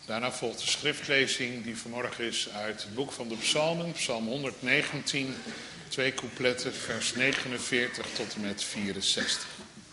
Daarna volgt de schriftlezing die vanmorgen is uit het boek van de Psalmen, Psalm 119, 2 coupletten, vers 49 tot en met 64.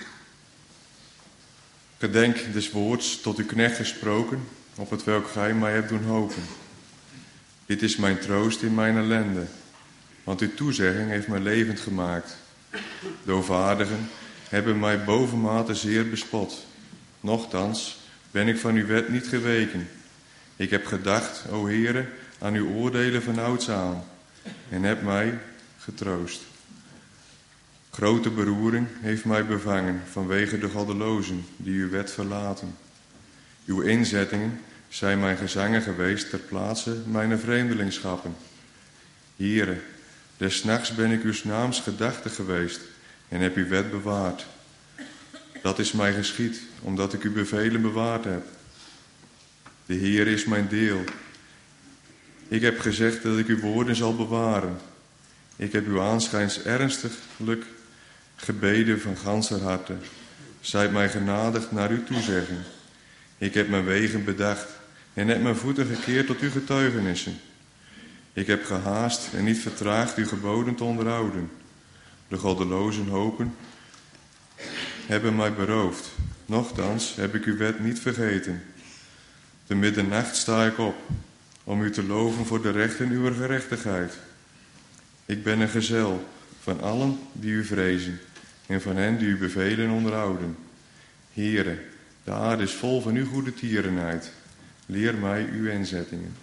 Gedenk des woords tot uw knecht gesproken, op het welk gij mij hebt doen hopen. Dit is mijn troost in mijn ellende, want uw toezegging heeft mij levend gemaakt. De overvaardigen hebben mij bovenmate zeer bespot. Nochtans ben ik van uw wet niet geweken. Ik heb gedacht, o Heere, aan uw oordelen vanouds aan, en heb mij getroost. Grote beroering heeft mij bevangen vanwege de goddelozen die uw wet verlaten. Uw inzettingen zijn mijn gezangen geweest ter plaatse mijn vreemdelingsschappen. Heere, des nachts ben ik uw naams gedachte geweest en heb uw wet bewaard. Dat is mij geschied, omdat ik uw bevelen bewaard heb. De Heer is mijn deel. Ik heb gezegd dat ik uw woorden zal bewaren. Ik heb uw aanschijns ernstiglijk gebeden van ganser harte. Zijt mij genadig naar uw toezegging. Ik heb mijn wegen bedacht en heb mijn voeten gekeerd tot uw getuigenissen. Ik heb gehaast en niet vertraagd uw geboden te onderhouden. De goddelozen hopen hebben mij beroofd. Nochtans heb ik uw wet niet vergeten. Te middernacht sta ik op, om u te loven voor de rechten uwer gerechtigheid. Ik ben een gezel van allen die u vrezen, en van hen die uw bevelen onderhouden. Heere, de aarde is vol van uw goede tierenheid. Leer mij uw inzettingen.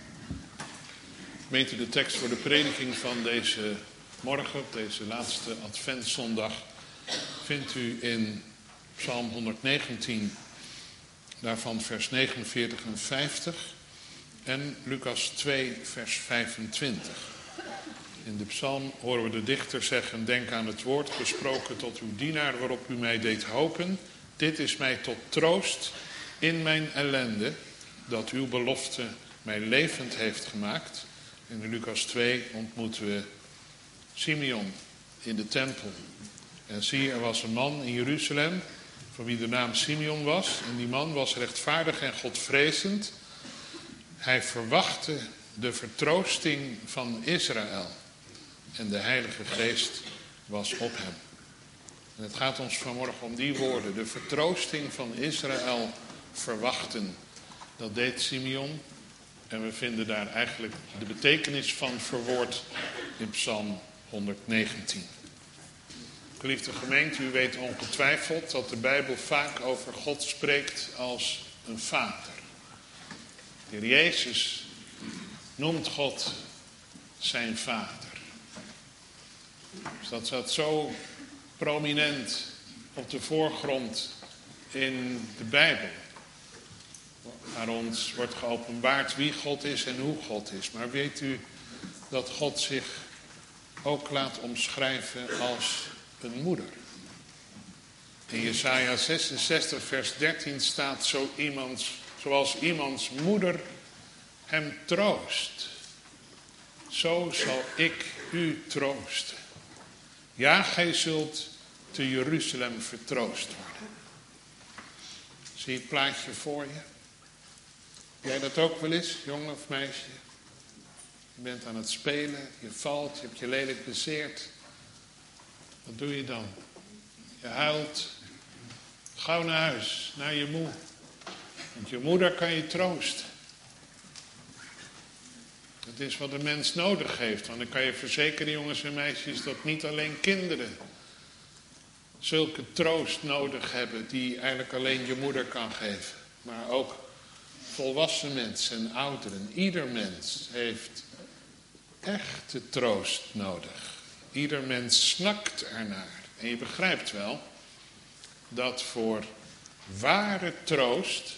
Gemeente, de tekst voor de prediking van deze morgen, op deze laatste adventszondag, vindt u in Psalm 119, daarvan vers 49 en 50, en Lucas 2, vers 25. In de psalm horen we de dichter zeggen: denk aan het woord gesproken tot uw dienaar waarop u mij deed hopen. Dit is mij tot troost in mijn ellende, dat uw belofte mij levend heeft gemaakt. In Lucas 2 ontmoeten we Simeon in de tempel. En zie, er was een man in Jeruzalem van wie de naam Simeon was. En die man was rechtvaardig en godvrezend. Hij verwachtte de vertroosting van Israël. En de Heilige Geest was op hem. En het gaat ons vanmorgen om die woorden. De vertroosting van Israël verwachten. Dat deed Simeon. En we vinden daar eigenlijk de betekenis van verwoord in Psalm 119. Geliefde gemeente, u weet ongetwijfeld dat de Bijbel vaak over God spreekt als een vader. De Heer Jezus noemt God zijn vader. Dus dat staat zo prominent op de voorgrond in de Bijbel. Waar ons wordt geopenbaard wie God is en hoe God is. Maar weet u dat God zich ook laat omschrijven als een moeder? In Jesaja 66 vers 13 staat zoals iemands moeder hem troost. Zo zal ik u troosten. Ja, gij zult te Jeruzalem vertroost worden. Zie je het plaatje voor je? Jij dat ook wel eens, jongen of meisje? Je bent aan het spelen, je valt, je hebt je lelijk bezeerd. Wat doe je dan? Je huilt. Gauw naar huis, naar je moe. Want je moeder kan je troosten. Het is wat een mens nodig heeft. Want ik kan je verzekeren, jongens en meisjes, dat niet alleen kinderen zulke troost nodig hebben die eigenlijk alleen je moeder kan geven. Maar ook volwassen mensen en ouderen. Ieder mens heeft echte troost nodig. Ieder mens snakt ernaar. En je begrijpt wel dat voor ware troost,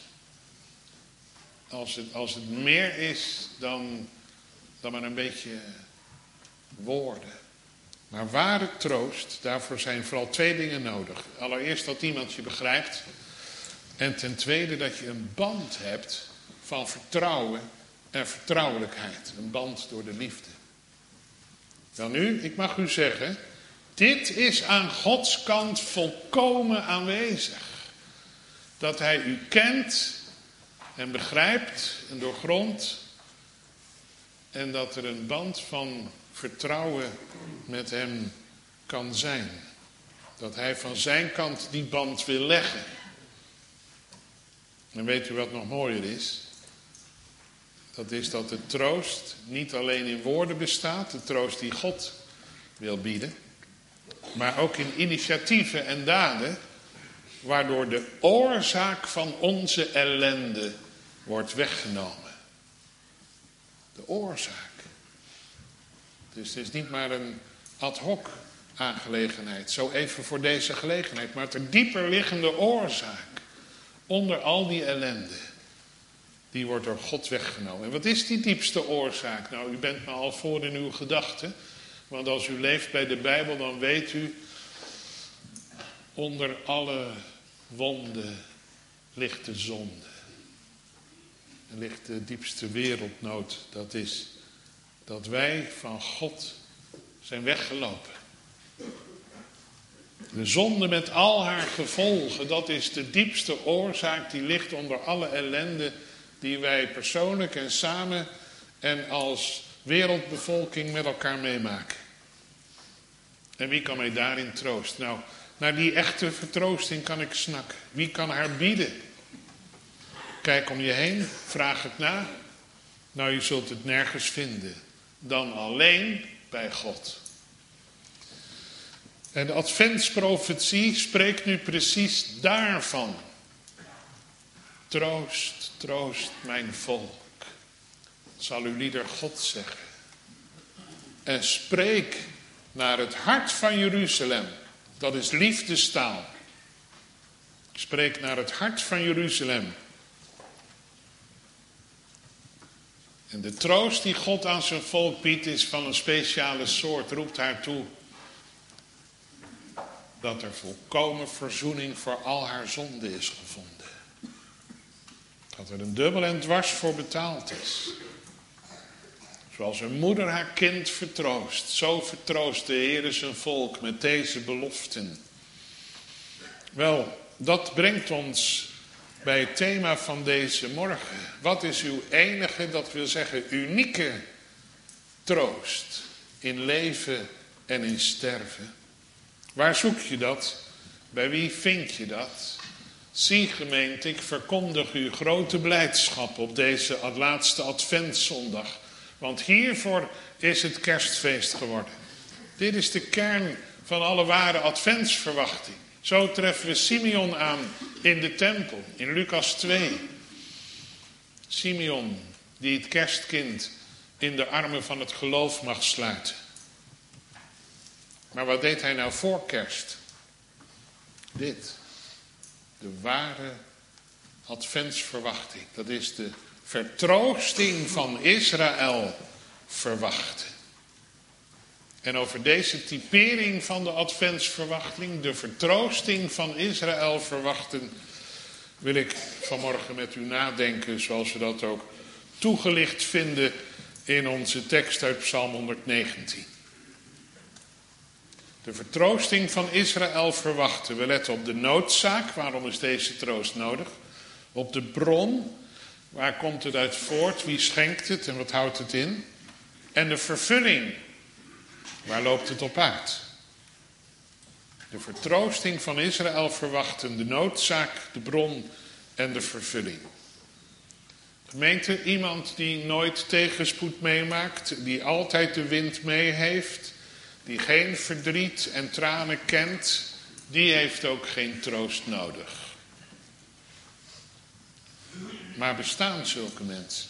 als het meer is dan maar een beetje woorden. Maar ware troost, daarvoor zijn vooral twee dingen nodig. Allereerst dat iemand je begrijpt. En ten tweede dat je een band hebt van vertrouwen en vertrouwelijkheid. Een band door de liefde. Dan nu, ik mag u zeggen, dit is aan Gods kant volkomen aanwezig. Dat hij u kent en begrijpt en doorgrondt. En dat er een band van vertrouwen met hem kan zijn. Dat hij van zijn kant die band wil leggen. En weet u wat nog mooier is? Dat is dat de troost niet alleen in woorden bestaat, de troost die God wil bieden, maar ook in initiatieven en daden, waardoor de oorzaak van onze ellende wordt weggenomen. De oorzaak. Dus het is niet maar een ad hoc aangelegenheid, zo even voor deze gelegenheid, maar de dieper liggende oorzaak onder al die ellende, die wordt door God weggenomen. En wat is die diepste oorzaak? Nou, u bent me al voor in uw gedachten, want als u leeft bij de Bijbel, dan weet u, onder alle wonden ligt de zonde. En ligt de diepste wereldnood, dat is dat wij van God zijn weggelopen. De zonde met al haar gevolgen, dat is de diepste oorzaak die ligt onder alle ellende die wij persoonlijk en samen en als wereldbevolking met elkaar meemaken. En wie kan mij daarin troosten? Nou, naar die echte vertroosting kan ik snakken. Wie kan haar bieden? Kijk om je heen, vraag het na. Nou, je zult het nergens vinden dan alleen bij God. En de adventsprofetie spreekt nu precies daarvan. Troost, troost mijn volk, zal uw lieder God zeggen. En spreek naar het hart van Jeruzalem. Dat is liefdestaal. Spreek naar het hart van Jeruzalem. En de troost die God aan zijn volk biedt is van een speciale soort. Roept haar toe dat er volkomen verzoening voor al haar zonde is gevonden. Dat er een dubbel en dwars voor betaald is. Zoals een moeder haar kind vertroost, zo vertroost de Heer zijn volk met deze beloften. Wel, dat brengt ons bij het thema van deze morgen. Wat is uw enige, dat wil zeggen unieke troost in leven en in sterven? Waar zoek je dat? Bij wie vind je dat? Zie gemeente, ik verkondig u grote blijdschap op deze laatste adventszondag. Want hiervoor is het kerstfeest geworden. Dit is de kern van alle ware adventsverwachting. Zo treffen we Simeon aan in de tempel, in Lucas 2. Simeon, die het kerstkind in de armen van het geloof mag sluiten. Maar wat deed hij nou voor kerst? Dit. De ware adventsverwachting. Dat is de vertroosting van Israël verwachten. En over deze typering van de adventsverwachting, de vertroosting van Israël verwachten, wil ik vanmorgen met u nadenken, zoals we dat ook toegelicht vinden in onze tekst uit Psalm 119. De vertroosting van Israël verwachten. We letten op de noodzaak, waarom is deze troost nodig? Op de bron, waar komt het uit voort, wie schenkt het en wat houdt het in? En de vervulling, waar loopt het op uit? De vertroosting van Israël verwachten, de noodzaak, de bron en de vervulling. Gemeente, iemand die nooit tegenspoed meemaakt, die altijd de wind mee heeft, die geen verdriet en tranen kent, die heeft ook geen troost nodig. Maar bestaan zulke mensen?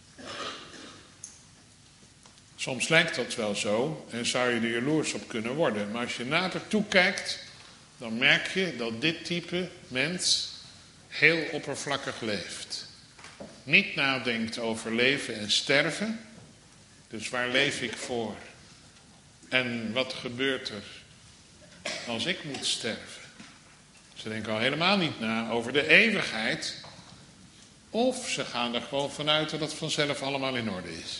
Soms lijkt dat wel zo en zou je er jaloers op kunnen worden. Maar als je nader toekijkt, dan merk je dat dit type mens heel oppervlakkig leeft. Niet nadenkt over leven en sterven. Dus waar leef ik voor? En wat gebeurt er als ik moet sterven? Ze denken al helemaal niet na over de eeuwigheid. Of ze gaan er gewoon vanuit dat het vanzelf allemaal in orde is.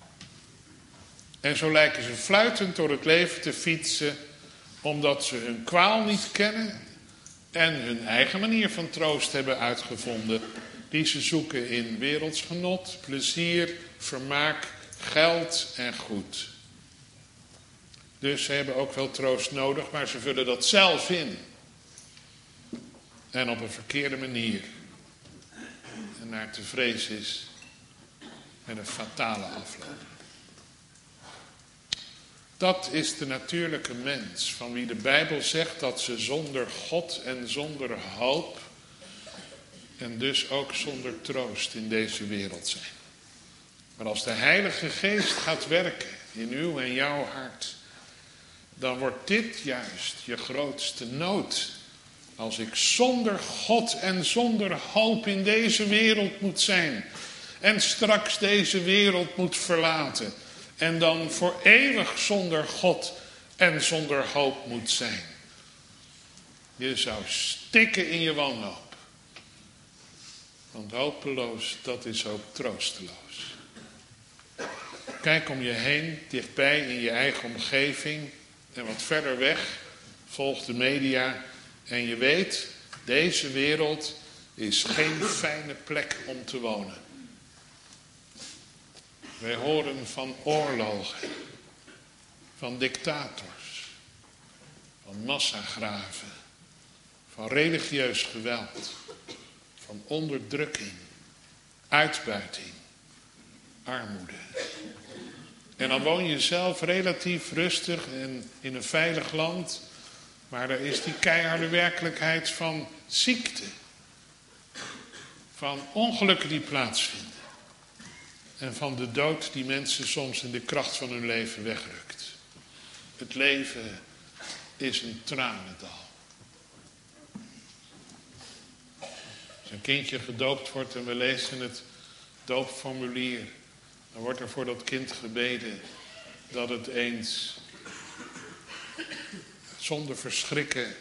En zo lijken ze fluitend door het leven te fietsen, omdat ze hun kwaal niet kennen en hun eigen manier van troost hebben uitgevonden. die ze zoeken in werelds genot, plezier, vermaak, geld en goed. Dus ze hebben ook wel troost nodig, maar ze vullen dat zelf in. En op een verkeerde manier. En naar te vrezen is met een fatale afloop. Dat is de natuurlijke mens, van wie de Bijbel zegt dat ze zonder God en zonder hoop en dus ook zonder troost in deze wereld zijn. Maar als de Heilige Geest gaat werken in uw en jouw hart, dan wordt dit juist je grootste nood. Als ik zonder God en zonder hoop in deze wereld moet zijn en straks deze wereld moet verlaten en dan voor eeuwig zonder God en zonder hoop moet zijn. Je zou stikken in je wanhoop. Want hopeloos, dat is ook troosteloos. Kijk om je heen, dichtbij in je eigen omgeving en wat verder weg. Volg de media en je weet, deze wereld is geen fijne plek om te wonen. Wij horen van oorlogen, van dictators, van massagraven, van religieus geweld, van onderdrukking, uitbuiting, armoede. En dan woon je zelf relatief rustig en in een veilig land, maar er is die keiharde werkelijkheid van ziekte, van ongelukken die plaatsvinden. En van de dood die mensen soms in de kracht van hun leven wegrukt. Het leven is een tranendal. Als een kindje gedoopt wordt en we lezen het doopformulier, dan wordt er voor dat kind gebeden dat het eens zonder verschrikken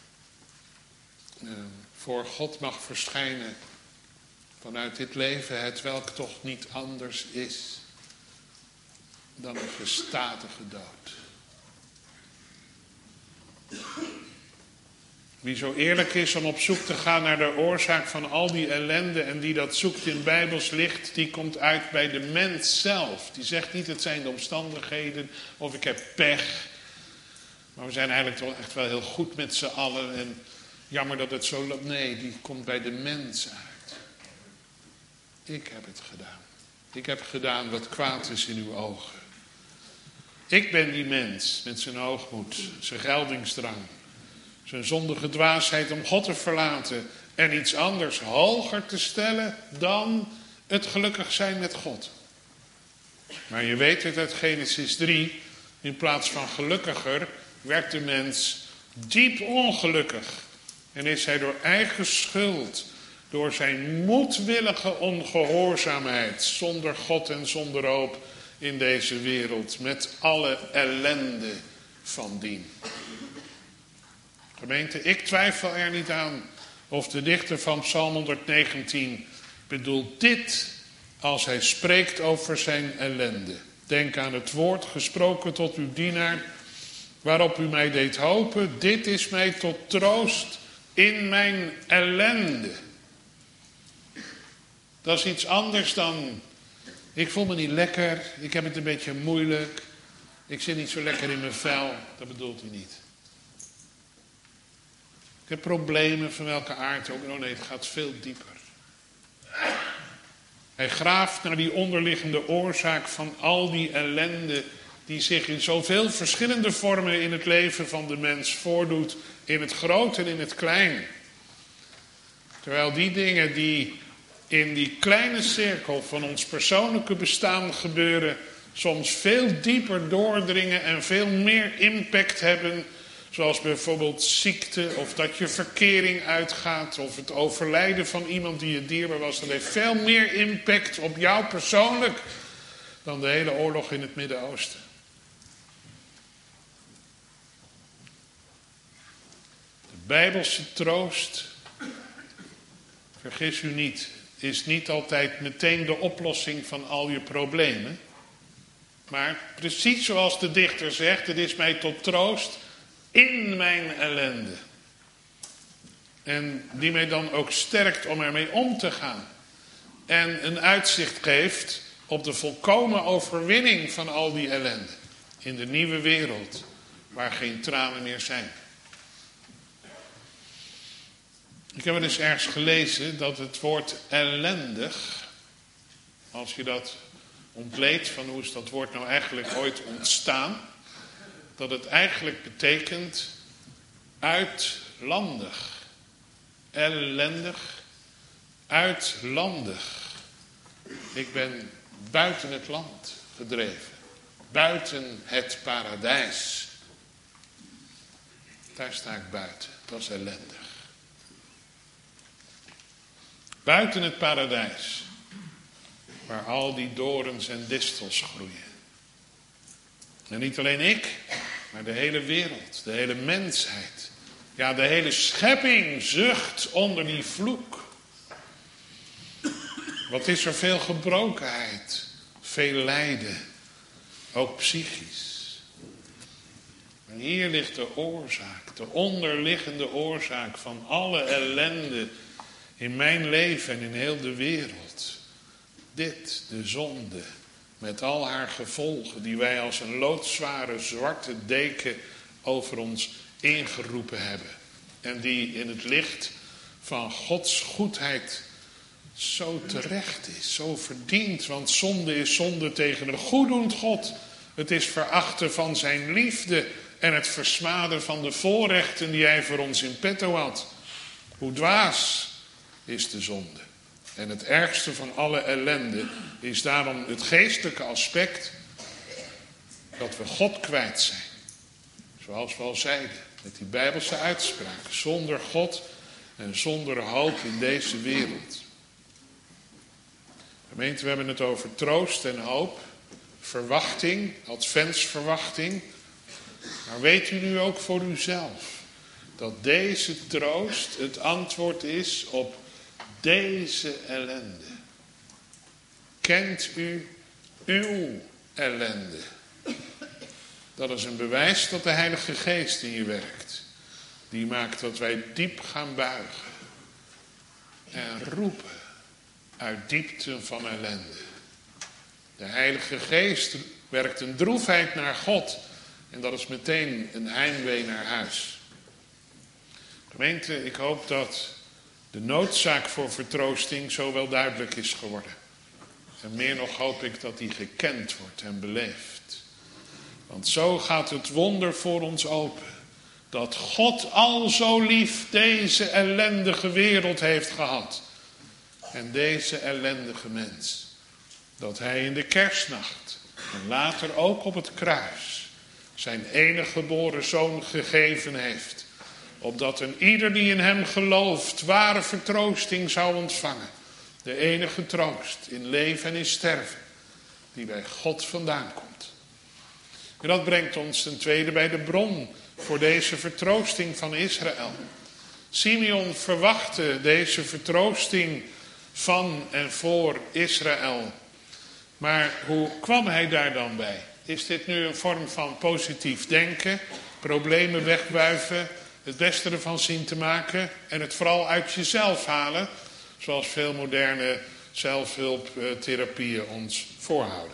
voor God mag verschijnen vanuit dit leven, het welk toch niet anders is dan een gestadige dood. Wie zo eerlijk is om op zoek te gaan naar de oorzaak van al die ellende en die dat zoekt in Bijbels licht, die komt uit bij de mens zelf. Die zegt niet het zijn de omstandigheden of ik heb pech. Maar we zijn eigenlijk toch echt wel heel goed met z'n allen en jammer dat het zo loopt. Nee, die komt bij de mens uit. Ik heb het gedaan. Ik heb gedaan wat kwaad is in uw ogen. Ik ben die mens met zijn hoogmoed, zijn geldingsdrang, zijn zondige dwaasheid om God te verlaten en iets anders hoger te stellen dan het gelukkig zijn met God. Maar je weet het uit Genesis 3, in plaats van gelukkiger werd de mens diep ongelukkig en is hij door eigen schuld, door zijn moedwillige ongehoorzaamheid, zonder God en zonder hoop in deze wereld, met alle ellende van dien. Gemeente, ik twijfel er niet aan of de dichter van Psalm 119 bedoelt dit als hij spreekt over zijn ellende. Denk aan het woord gesproken tot uw dienaar, waarop u mij deed hopen. Dit is mij tot troost in mijn ellende. Dat is iets anders dan, ik voel me niet lekker, ik heb het een beetje moeilijk, ik zit niet zo lekker in mijn vel. Dat bedoelt hij niet. Ik heb problemen van welke aard ook. Oh nee, het gaat veel dieper. Hij graaft naar die onderliggende oorzaak van al die ellende die zich in zoveel verschillende vormen in het leven van de mens voordoet, in het groot en in het klein. Terwijl die dingen die in die kleine cirkel van ons persoonlijke bestaan gebeuren, soms veel dieper doordringen en veel meer impact hebben, zoals bijvoorbeeld ziekte of dat je verkering uitgaat of het overlijden van iemand die je dierbaar was. Dat heeft veel meer impact op jou persoonlijk dan de hele oorlog in het Midden-Oosten. De Bijbelse troost, vergis u niet, is niet altijd meteen de oplossing van al je problemen. Maar precies zoals de dichter zegt, het is mij tot troost in mijn ellende. En die mij dan ook sterkt om ermee om te gaan. en een uitzicht geeft op de volkomen overwinning van al die ellende. In de nieuwe wereld, waar geen tranen meer zijn. Ik heb wel eens ergens gelezen dat het woord ellendig, als je dat ontleedt van hoe is dat woord nou eigenlijk ooit ontstaan, dat het eigenlijk betekent uitlandig. Ellendig, uitlandig. Ik ben buiten het land gedreven. Buiten het paradijs. Daar sta ik buiten. Dat is ellendig. Buiten het paradijs. Waar al die dorens en distels groeien. En niet alleen ik, maar de hele wereld, de hele mensheid. Ja, de hele schepping zucht onder die vloek. Wat is er veel gebrokenheid, veel lijden, ook psychisch. En hier ligt de oorzaak, de onderliggende oorzaak van alle ellende in mijn leven en in heel de wereld. Dit, de zonde, met al haar gevolgen die wij als een loodzware zwarte deken over ons ingeroepen hebben. En die in het licht van Gods goedheid zo terecht is, zo verdient. Want zonde is zonde tegen een goeddoend God. Het is verachten van zijn liefde en het versmaden van de voorrechten die hij voor ons in petto had. Hoe dwaas is de zonde. En het ergste van alle ellende is daarom het geestelijke aspect dat we God kwijt zijn. Zoals we al zeiden, met die Bijbelse uitspraak. Zonder God en zonder hoop in deze wereld. Gemeente, we hebben het over troost en hoop. Verwachting, adventsverwachting. Maar weet u nu ook voor uzelf dat deze troost het antwoord is op deze ellende. Kent u uw ellende? Dat is een bewijs dat de Heilige Geest in je werkt. Die maakt dat wij diep gaan buigen. En roepen uit diepten van ellende. De Heilige Geest werkt een droefheid naar God. En dat is meteen een heimwee naar huis. Gemeente, ik hoop dat de noodzaak voor vertroosting zo wel duidelijk is geworden. En meer nog hoop ik dat die gekend wordt en beleefd. Want zo gaat het wonder voor ons open. Dat God al zo lief deze ellendige wereld heeft gehad. En deze ellendige mens. Dat hij in de kerstnacht en later ook op het kruis zijn enige geboren zoon gegeven heeft. Opdat een ieder die in hem gelooft ware vertroosting zou ontvangen. De enige troost in leven en in sterven die bij God vandaan komt. En dat brengt ons ten tweede bij de bron voor deze vertroosting van Israël. Simeon verwachtte deze vertroosting van en voor Israël. Maar hoe kwam hij daar dan bij? Is dit nu een vorm van positief denken, problemen wegwuiven, het beste ervan zien te maken en het vooral uit jezelf halen, zoals veel moderne zelfhulptherapieën ons voorhouden?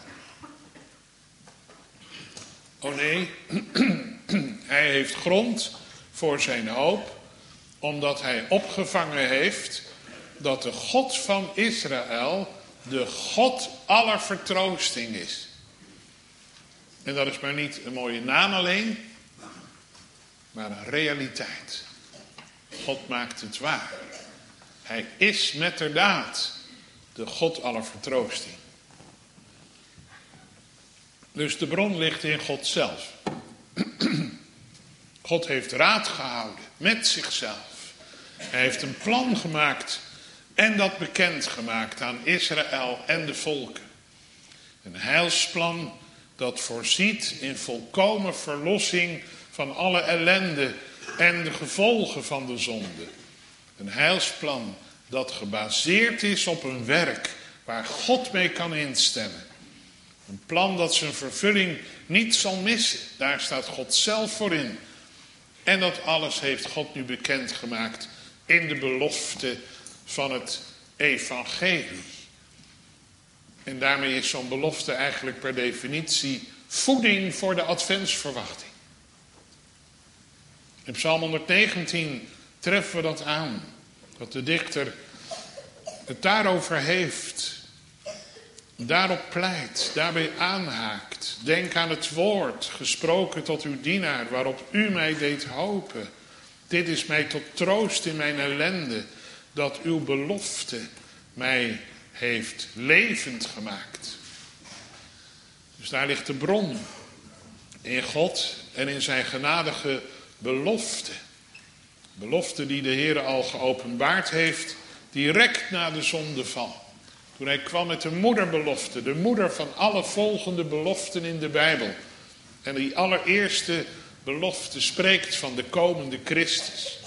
Oh nee, hij heeft grond voor zijn hoop, omdat hij opgevangen heeft dat de God van Israël de God aller vertroosting is. En dat is maar niet een mooie naam alleen, maar een realiteit. God maakt het waar. Hij is metterdaad de God aller vertroosting. Dus de bron ligt in God zelf. God heeft raad gehouden met zichzelf. Hij heeft een plan gemaakt en dat bekendgemaakt aan Israël en de volken. Een heilsplan dat voorziet in volkomen verlossing van alle ellende en de gevolgen van de zonde. Een heilsplan dat gebaseerd is op een werk waar God mee kan instemmen. Een plan dat zijn vervulling niet zal missen. Daar staat God zelf voor in. En dat alles heeft God nu bekendgemaakt in de belofte van het evangelie. En daarmee is zo'n belofte eigenlijk per definitie voeding voor de adventsverwachting. In Psalm 119 treffen we dat aan. Dat de dichter het daarover heeft. Daarop pleit, daarbij aanhaakt. Denk aan het woord, gesproken tot uw dienaar, waarop u mij deed hopen. Dit is mij tot troost in mijn ellende, dat uw belofte mij heeft levend gemaakt. Dus daar ligt de bron in God en in zijn genadige belofte. Belofte die de Heer al geopenbaard heeft, direct na de zondeval. Toen hij kwam met de moederbelofte, de moeder van alle volgende beloften in de Bijbel. En die allereerste belofte spreekt van de komende Christus.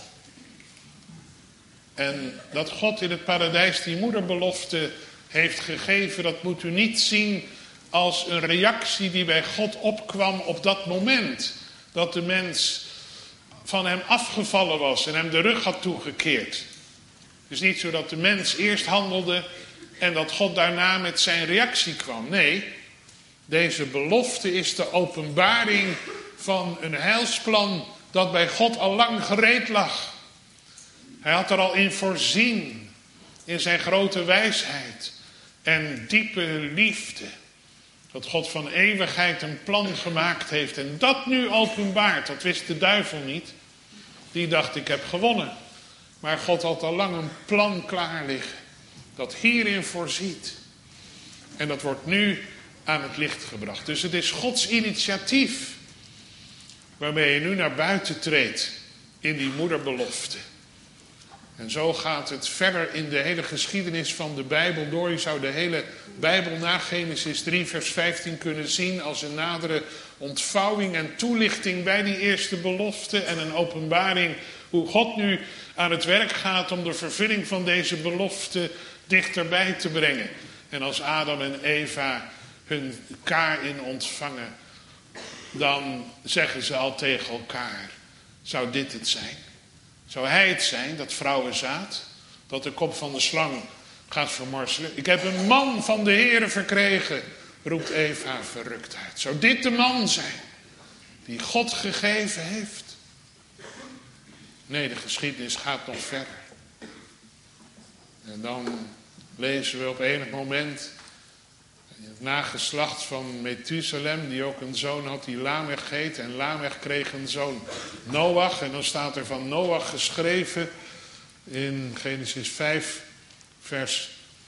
En dat God in het paradijs die moederbelofte heeft gegeven, dat moet u niet zien als een reactie die bij God opkwam op dat moment. Dat de mens van hem afgevallen was en hem de rug had toegekeerd. Het is niet zo dat de mens eerst handelde en dat God daarna met zijn reactie kwam. Nee, deze belofte is de openbaring van een heilsplan dat bij God al lang gereed lag. Hij had er al in voorzien, in zijn grote wijsheid en diepe liefde. Dat God van eeuwigheid een plan gemaakt heeft en dat nu openbaart, dat wist de duivel niet. Die dacht, ik heb gewonnen. Maar God had al lang een plan klaar liggen, dat hierin voorziet. En dat wordt nu aan het licht gebracht. Dus het is Gods initiatief waarmee je nu naar buiten treedt in die moederbelofte. En zo gaat het verder in de hele geschiedenis van de Bijbel door. Je zou de hele Bijbel na Genesis 3 vers 15 kunnen zien als een nadere ontvouwing en toelichting bij die eerste belofte. En een openbaring hoe God nu aan het werk gaat om de vervulling van deze belofte dichterbij te brengen. En als Adam en Eva hun Kaïn ontvangen, dan zeggen ze al tegen elkaar, zou dit het zijn? Zou hij het zijn, dat vrouwenzaad, dat de kop van de slang gaat vermorzelen? Ik heb een man van de Heere verkregen, roept Eva verrukt uit. Zou dit de man zijn die God gegeven heeft? Nee, de geschiedenis gaat nog verder. En dan lezen we op enig moment het nageslacht van Methuselem, die ook een zoon had die Lamech heet. En Lamech kreeg een zoon Noach. En dan staat er van Noach geschreven in Genesis 5 vers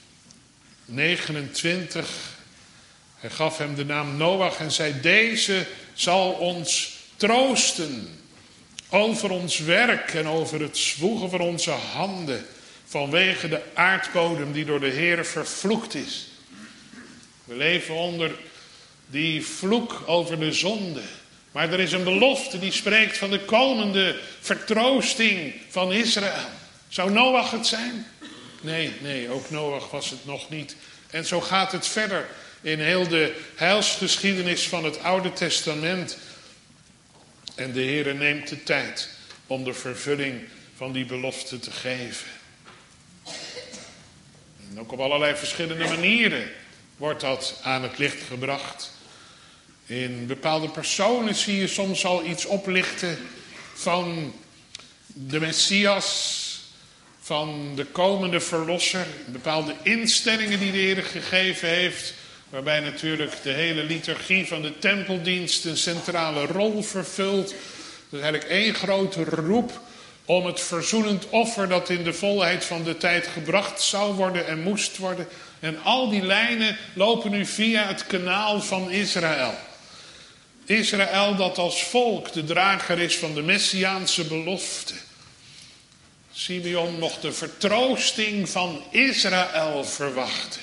29. Hij gaf hem de naam Noach en zei, deze zal ons troosten over ons werk en over het zwoegen van onze handen, vanwege de aardbodem die door de Heer vervloekt is. We leven onder die vloek over de zonde. Maar er is een belofte die spreekt van de komende vertroosting van Israël. Zou Noach het zijn? Nee, ook Noach was het nog niet. En zo gaat het verder in heel de heilsgeschiedenis van het Oude Testament. En de Heere neemt de tijd om de vervulling van die belofte te geven. En ook op allerlei verschillende manieren wordt dat aan het licht gebracht. In bepaalde personen zie je soms al iets oplichten van de Messias, van de komende verlosser. Bepaalde instellingen die de Heer gegeven heeft, waarbij natuurlijk de hele liturgie van de tempeldienst een centrale rol vervult. Dat is eigenlijk één grote roep om het verzoenend offer dat in de volheid van de tijd gebracht zou worden en moest worden. En al die lijnen lopen nu via het kanaal van Israël. Israël dat als volk de drager is van de Messiaanse belofte. Simeon mocht de vertroosting van Israël verwachten.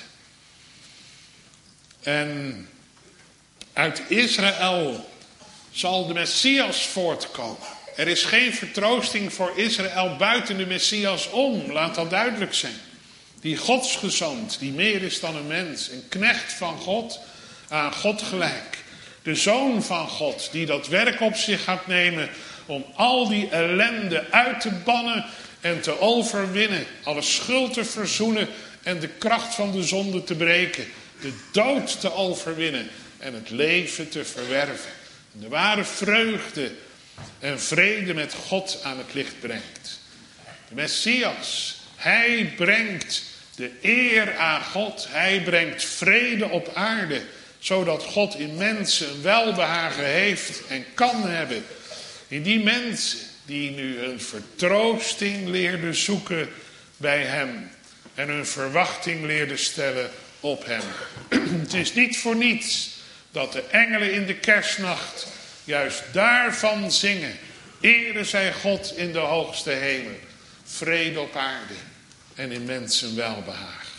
En uit Israël zal de Messias voortkomen. Er is geen vertroosting voor Israël buiten de Messias om. Laat dat duidelijk zijn. Die godsgezond, die meer is dan een mens. Een knecht van God, aan God gelijk. De zoon van God, die dat werk op zich gaat nemen om al die ellende uit te bannen en te overwinnen. Alle schuld te verzoenen en de kracht van de zonde te breken. de dood te overwinnen en het leven te verwerven. En de ware vreugde en vrede met God aan het licht brengt. De Messias, hij brengt de eer aan God. Hij brengt vrede op aarde, zodat God in mensen welbehagen heeft en kan hebben. In die mensen die nu een vertroosting leerden zoeken bij hem en hun verwachting leerden stellen op hem. Het is niet voor niets dat de engelen in de kerstnacht juist daarvan zingen. Ere zij God in de hoogste hemel, vrede op aarde en in mensen welbehagen.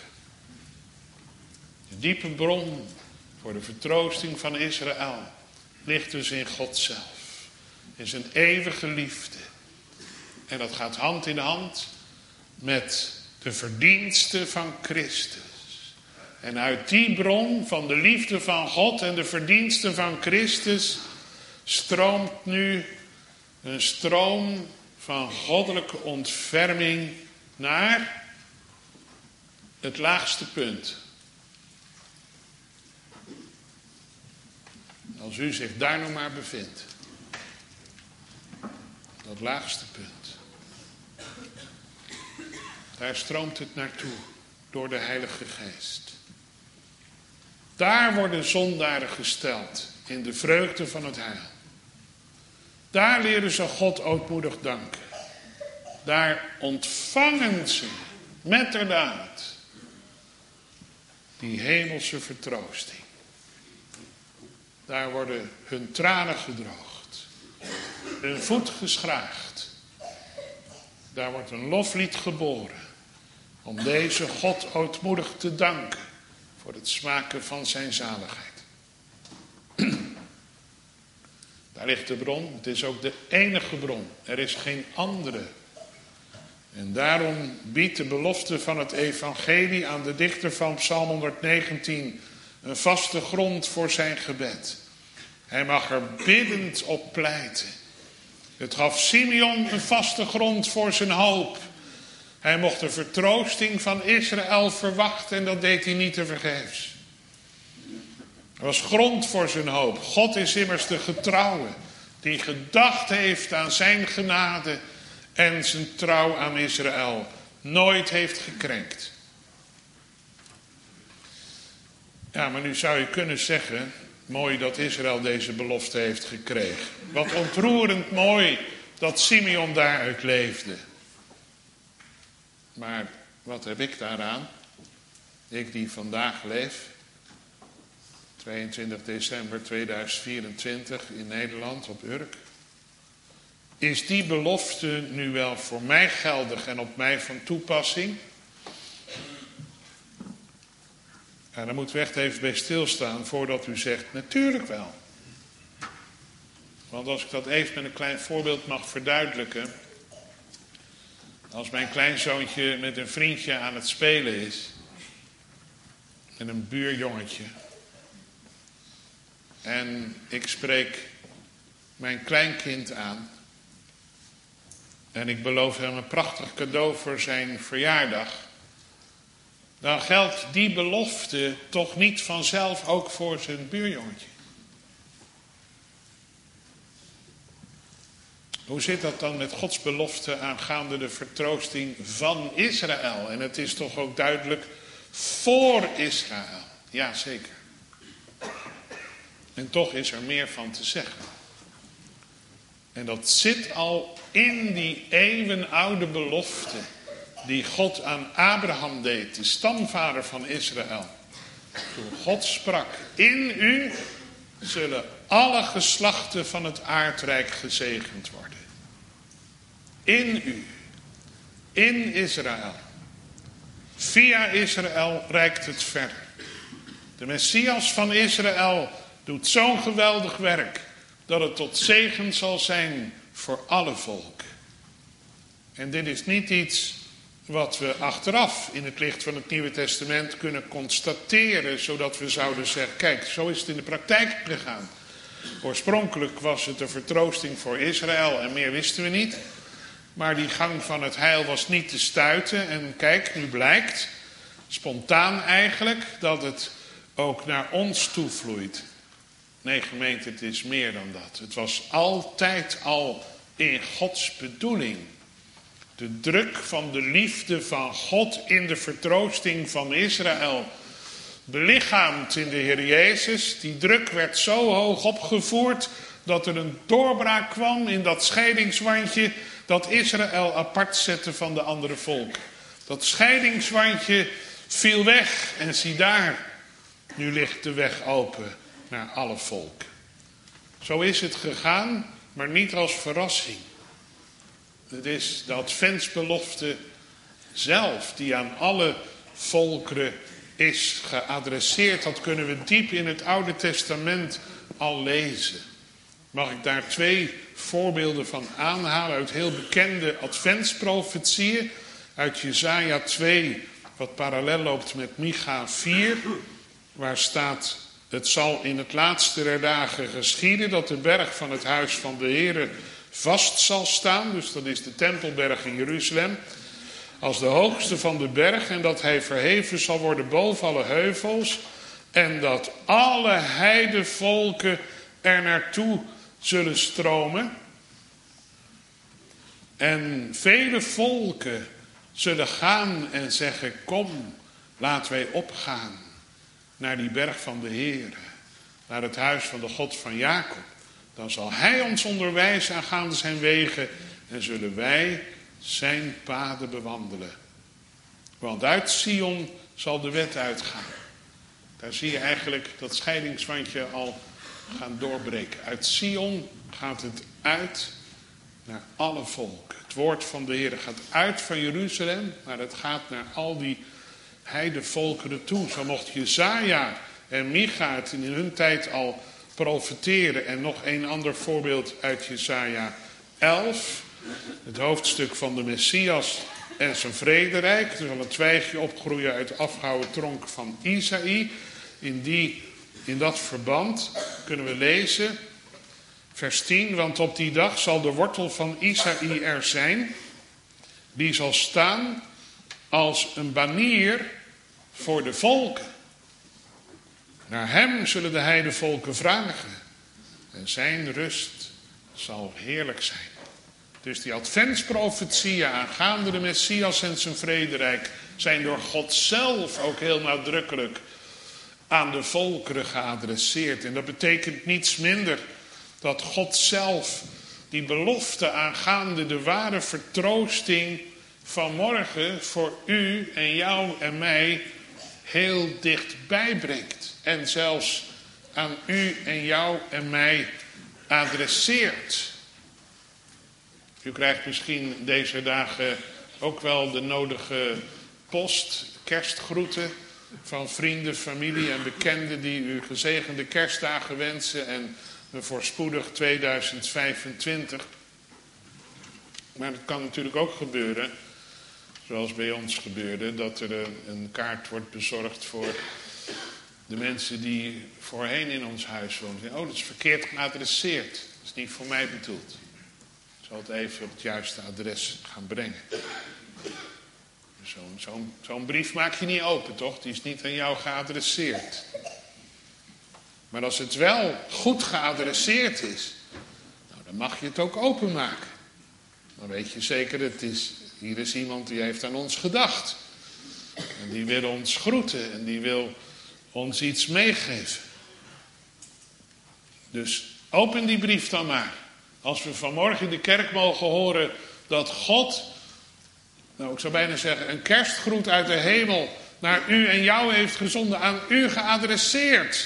De diepe bron voor de vertroosting van Israël ligt dus in God zelf. In zijn eeuwige liefde. En dat gaat hand in hand met de verdiensten van Christus. En uit die bron van de liefde van God en de verdiensten van Christus stroomt nu een stroom van goddelijke ontferming naar het laagste punt. Als u zich daar nog maar bevindt. Dat laagste punt. Daar stroomt het naartoe door de Heilige Geest. Daar worden zondaren gesteld in de vreugde van het heil. Daar leren ze God ootmoedig danken. Daar ontvangen ze metterdaad die hemelse vertroosting. Daar worden hun tranen gedroogd, hun voet geschraagd. Daar wordt een loflied geboren om deze God ootmoedig te danken voor het smaken van zijn zaligheid. Daar ligt de bron. Het is ook de enige bron. Er is geen andere. En daarom biedt de belofte van het evangelie aan de dichter van Psalm 119 een vaste grond voor zijn gebed. Hij mag er biddend op pleiten. Het gaf Simeon een vaste grond voor zijn hoop. Hij mocht de vertroosting van Israël verwachten en dat deed hij niet tevergeefs. Er was grond voor zijn hoop. God is immers de getrouwe die gedacht heeft aan zijn genade en zijn trouw aan Israël. Nooit heeft gekrenkt. Ja, maar nu zou je kunnen zeggen, mooi dat Israël deze belofte heeft gekregen. Wat ontroerend mooi dat Simeon daaruit leefde. Maar wat heb ik daaraan? Ik die vandaag leef, 22 december 2024 in Nederland op Urk. Is die belofte nu wel voor mij geldig en op mij van toepassing? En daar moeten we echt even bij stilstaan voordat u zegt, natuurlijk wel. Want als ik dat even met een klein voorbeeld mag verduidelijken. Als mijn kleinzoontje met een vriendje aan het spelen is. Met een buurjongetje. En ik spreek mijn kleinkind aan. En ik beloof hem een prachtig cadeau voor zijn verjaardag. Dan geldt die belofte toch niet vanzelf ook voor zijn buurjongetje. Hoe zit dat dan met Gods belofte aangaande de vertroosting van Israël? En het is toch ook duidelijk voor Israël. Ja, zeker. En toch is er meer van te zeggen. En dat zit al in die eeuwenoude belofte die God aan Abraham deed, de stamvader van Israël. Toen God sprak, in u zullen alle geslachten van het aardrijk gezegend worden. In u, in Israël. Via Israël reikt het verder. De Messias van Israël doet zo'n geweldig werk dat het tot zegen zal zijn voor alle volken. En dit is niet iets wat we achteraf in het licht van het Nieuwe Testament kunnen constateren, zodat we zouden zeggen, kijk, zo is het in de praktijk gegaan. Oorspronkelijk was het een vertroosting voor Israël en meer wisten we niet. Maar die gang van het heil was niet te stuiten. En kijk, nu blijkt, spontaan eigenlijk, dat het ook naar ons toevloeit. Nee, gemeente, het is meer dan dat. Het was altijd al in Gods bedoeling. De druk van de liefde van God in de vertroosting van Israël, belichaamd in de Heer Jezus. Die druk werd zo hoog opgevoerd dat er een doorbraak kwam in dat scheidingswandje dat Israël apart zette van de andere volken. Dat scheidingswandje viel weg en zie daar, nu ligt de weg open naar alle volken. Zo is het gegaan, maar niet als verrassing. Het is de adventsbelofte zelf die aan alle volkeren is geadresseerd. Dat kunnen we diep in het Oude Testament al lezen. Mag ik daar 2 voorbeelden van aanhalen uit heel bekende adventsprofetieën. Uit Jesaja 2, wat parallel loopt met Micha 4. Waar staat: het zal in het laatste der dagen geschieden dat de berg van het huis van de Heere vast zal staan. Dus dat is de Tempelberg in Jeruzalem. Als de hoogste van de berg, en dat hij verheven zal worden boven alle heuvels. En dat alle heidevolken er naartoe zullen stromen. En vele volken zullen gaan en zeggen: kom, laten wij opgaan naar die berg van de Heere, naar het huis van de God van Jacob. Dan zal hij ons onderwijzen aangaande zijn wegen en zullen wij zijn paden bewandelen. Want uit Sion zal de wet uitgaan. Daar zie je eigenlijk dat scheidingswandje al gaan doorbreken. Uit Sion gaat het uit naar alle volken. Het woord van de Heer gaat uit van Jeruzalem, maar het gaat naar al die heidevolkeren toe. Zo mocht Jesaja en Micha het in hun tijd al profeteren. En nog een ander voorbeeld uit Jesaja 11. Het hoofdstuk van de Messias en zijn vrederijk. Er zal een twijgje opgroeien uit de afgehouden tronk van Isaïe. In dat verband kunnen we lezen, vers 10. Want op die dag zal de wortel van Isaïe er zijn. Die zal staan als een banier voor de volken. Naar hem zullen de heidevolken vragen. En zijn rust zal heerlijk zijn. Dus die adventsprofetieën aangaande de Messias en zijn vrederijk zijn door God zelf ook heel nadrukkelijk aan de volkeren geadresseerd. En dat betekent niets minder dat God zelf die belofte aangaande de ware vertroosting van morgen voor u en jou en mij heel dichtbij brengt. En zelfs aan u en jou en mij adresseert. U krijgt misschien deze dagen ook wel de nodige post, kerstgroeten van vrienden, familie en bekenden die u gezegende kerstdagen wensen en een voorspoedig 2025. Maar het kan natuurlijk ook gebeuren, zoals bij ons gebeurde, dat er een kaart wordt bezorgd voor de mensen die voorheen in ons huis woonden. Oh, dat is verkeerd geadresseerd. Dat is niet voor mij bedoeld. Ik zal het even op het juiste adres gaan brengen. Zo'n brief maak je niet open, toch? Die is niet aan jou geadresseerd. Maar als het wel goed geadresseerd is, nou, dan mag je het ook openmaken. Dan weet je zeker, hier is iemand die heeft aan ons gedacht. En die wil ons groeten en die wil ons iets meegeven. Dus open die brief dan maar. Als we vanmorgen in de kerk mogen horen dat God, nou ik zou bijna zeggen, een kerstgroet uit de hemel naar u en jou heeft gezonden, aan u geadresseerd.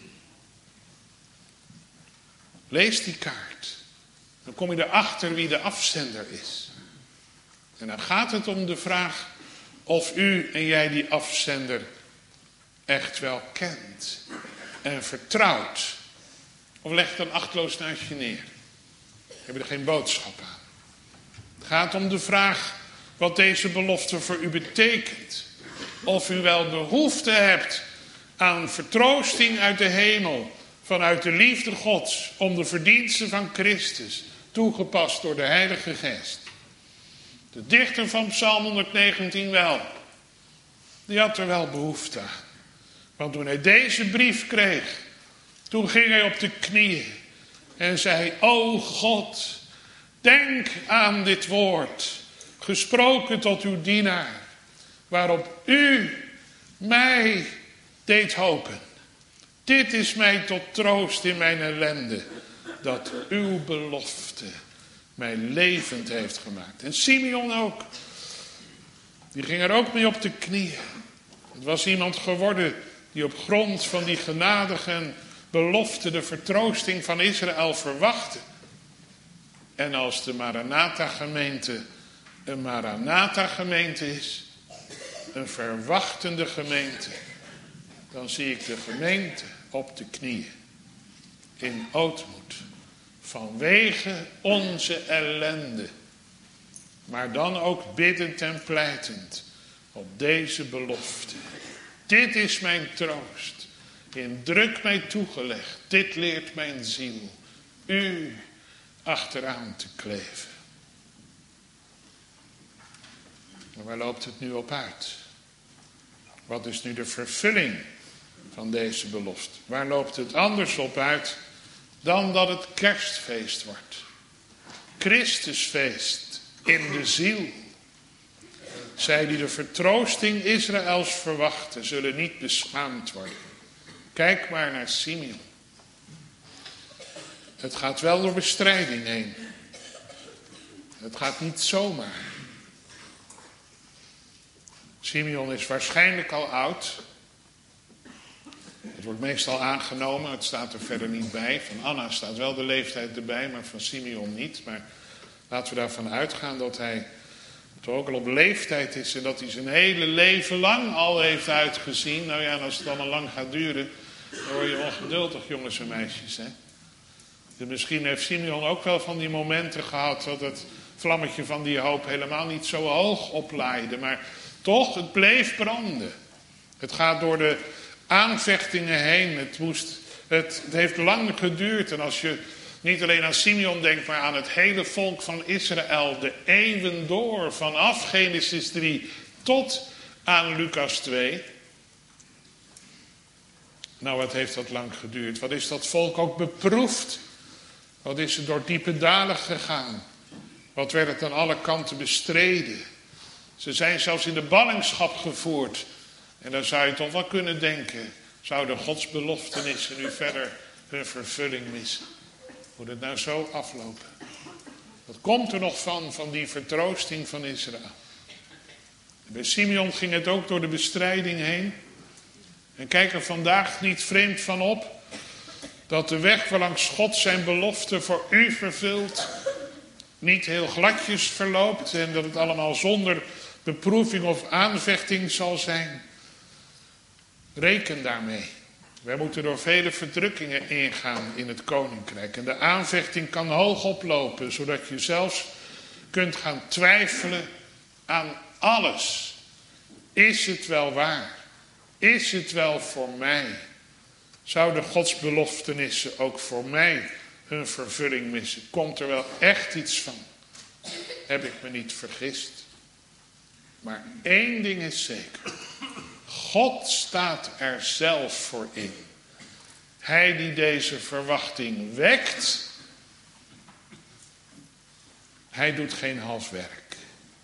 Lees die kaart. Dan kom je erachter wie de afzender is. En dan gaat het om de vraag of u en jij die afzender echt wel kent en vertrouwt. Of leg het dan achteloos naast je neer. Heb je er geen boodschap aan. Het gaat om de vraag wat deze belofte voor u betekent. Of u wel behoefte hebt aan vertroosting uit de hemel, vanuit de liefde Gods, om de verdiensten van Christus, toegepast door de Heilige Geest. De dichter van Psalm 119 wel. Die had er wel behoefte aan. Want toen hij deze brief kreeg, toen ging hij op de knieën en zei: O God, denk aan dit woord, gesproken tot uw dienaar, waarop u mij deed hopen. Dit is mij tot troost in mijn ellende, dat uw belofte mij levend heeft gemaakt. En Simeon ook. Die ging er ook mee op de knieën. Het was iemand geworden die op grond van die genadige belofte de vertroosting van Israël verwachtte. En als de Maranatha-gemeente een Maranatha-gemeente is, een verwachtende gemeente, dan zie ik de gemeente op de knieën in ootmoed vanwege onze ellende, maar dan ook biddend en pleitend op deze belofte. Dit is mijn troost, in druk mij toegelegd, dit leert mijn ziel, u achteraan te kleven. Maar waar loopt het nu op uit? Wat is nu de vervulling van deze belofte? Waar loopt het anders op uit dan dat het kerstfeest wordt? Christusfeest in de ziel. Zij die de vertroosting Israëls verwachten, zullen niet beschaamd worden. Kijk maar naar Simeon. Het gaat wel door bestrijding heen. Het gaat niet zomaar. Simeon is waarschijnlijk al oud. Het wordt meestal aangenomen, het staat er verder niet bij. Van Anna staat wel de leeftijd erbij, maar van Simeon niet. Maar laten we daarvan uitgaan dat hij toch ook al op leeftijd is en dat hij zijn hele leven lang al heeft uitgezien. Nou ja, en als het allemaal lang gaat duren, dan word je ongeduldig, jongens en meisjes. Hè? Dus misschien heeft Simeon ook wel van die momenten gehad dat het vlammetje van die hoop helemaal niet zo hoog oplaaide. Maar toch, het bleef branden. Het gaat door de aanvechtingen heen. Het heeft lang geduurd. En als je niet alleen aan Simeon denkt, maar aan het hele volk van Israël, de eeuwen door, vanaf Genesis 3 tot aan Lucas 2. Nou, wat heeft dat lang geduurd? Wat is dat volk ook beproefd? Wat is er door diepe dalen gegaan? Wat werd het aan alle kanten bestreden? Ze zijn zelfs in de ballingschap gevoerd. En dan zou je toch wel kunnen denken, zouden Gods beloftenissen nu verder hun vervulling missen? Moet het nou zo aflopen? Wat komt er nog van die vertroosting van Israël? Bij Simeon ging het ook door de bestrijding heen. En kijk er vandaag niet vreemd van op dat de weg waarlangs God zijn belofte voor u vervult niet heel gladjes verloopt en dat het allemaal zonder beproeving of aanvechting zal zijn. Reken daarmee. Wij moeten door vele verdrukkingen ingaan in het koninkrijk. En de aanvechting kan hoog oplopen, zodat je zelfs kunt gaan twijfelen aan alles. Is het wel waar? Is het wel voor mij? Zouden Gods beloftenissen ook voor mij hun vervulling missen? Komt er wel echt iets van? Heb ik me niet vergist? Maar één ding is zeker. God staat er zelf voor in. Hij die deze verwachting wekt, hij doet geen half werk.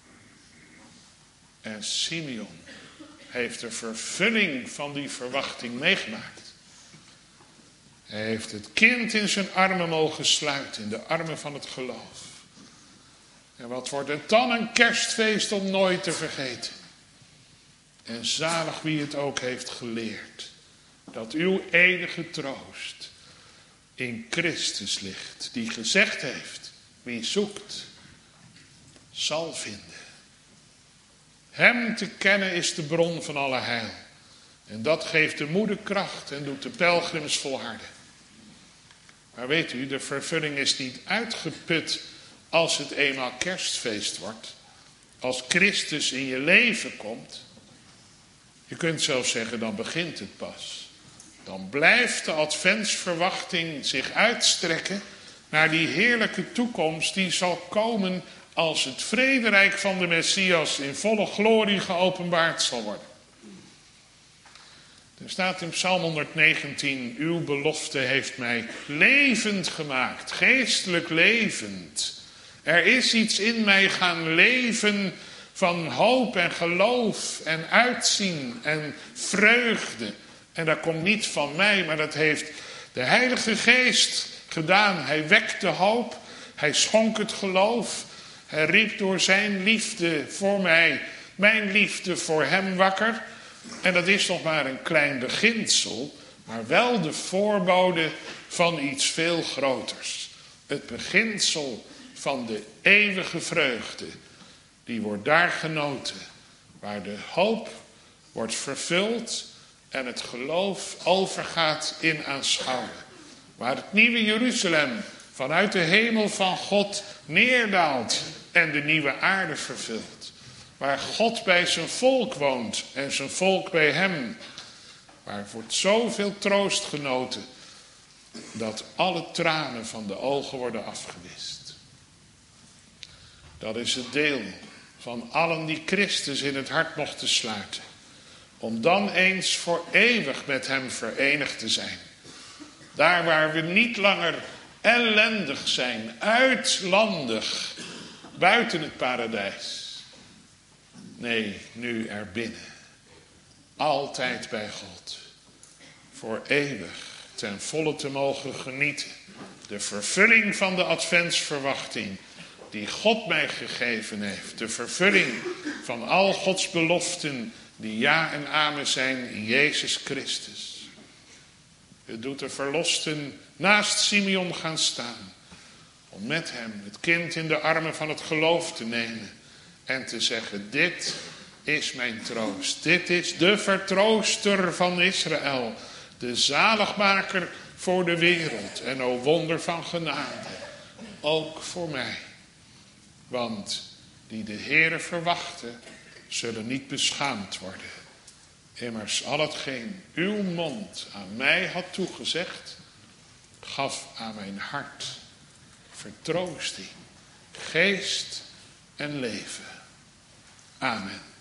En Simeon heeft de vervulling van die verwachting meegemaakt. Hij heeft het kind in zijn armen mogen sluiten, in de armen van het geloof. En wat wordt het dan een kerstfeest om nooit te vergeten. En zalig wie het ook heeft geleerd, dat uw enige troost in Christus ligt, die gezegd heeft, wie zoekt, zal vinden. Hem te kennen is de bron van alle heil. En dat geeft de moede kracht en doet de pelgrims volharden. Maar weet u, de vervulling is niet uitgeput als het eenmaal kerstfeest wordt. Als Christus in je leven komt. Je kunt zelfs zeggen, dan begint het pas. Dan blijft de adventsverwachting zich uitstrekken naar die heerlijke toekomst die zal komen als het vrederijk van de Messias in volle glorie geopenbaard zal worden. Er staat in Psalm 119, uw belofte heeft mij levend gemaakt, geestelijk levend. Er is iets in mij gaan leven van hoop en geloof en uitzien en vreugde. En dat komt niet van mij, maar dat heeft de Heilige Geest gedaan. Hij wekt de hoop, hij schonk het geloof. Hij riep door zijn liefde voor mij, mijn liefde voor hem wakker. En dat is nog maar een klein beginsel, maar wel de voorbode van iets veel groters. Het beginsel van de eeuwige vreugde, die wordt daar genoten, waar de hoop wordt vervuld en het geloof overgaat in aanschouwen. Waar het nieuwe Jeruzalem vanuit de hemel van God neerdaalt en de nieuwe aarde vervult. Waar God bij zijn volk woont en zijn volk bij hem. Waar wordt zoveel troost genoten dat alle tranen van de ogen worden afgewist. Dat is het deel van allen die Christus in het hart mochten sluiten. Om dan eens voor eeuwig met hem verenigd te zijn. Daar waar we niet langer ellendig zijn, uitlandig, buiten het paradijs. Nee, nu erbinnen. Altijd bij God. Voor eeuwig ten volle te mogen genieten. De vervulling van de adventsverwachting die God mij gegeven heeft. De vervulling van al Gods beloften die ja en amen zijn in Jezus Christus. Het doet de verlosten naast Simeon gaan staan. Om met hem het kind in de armen van het geloof te nemen. En te zeggen, dit is mijn troost. Dit is de vertrooster van Israël. De zaligmaker voor de wereld. En o wonder van genade. Ook voor mij. Want die de Heere verwachten, zullen niet beschaamd worden. Immers al hetgeen uw mond aan mij had toegezegd, gaf aan mijn hart vertroosting, geest en leven. Amen.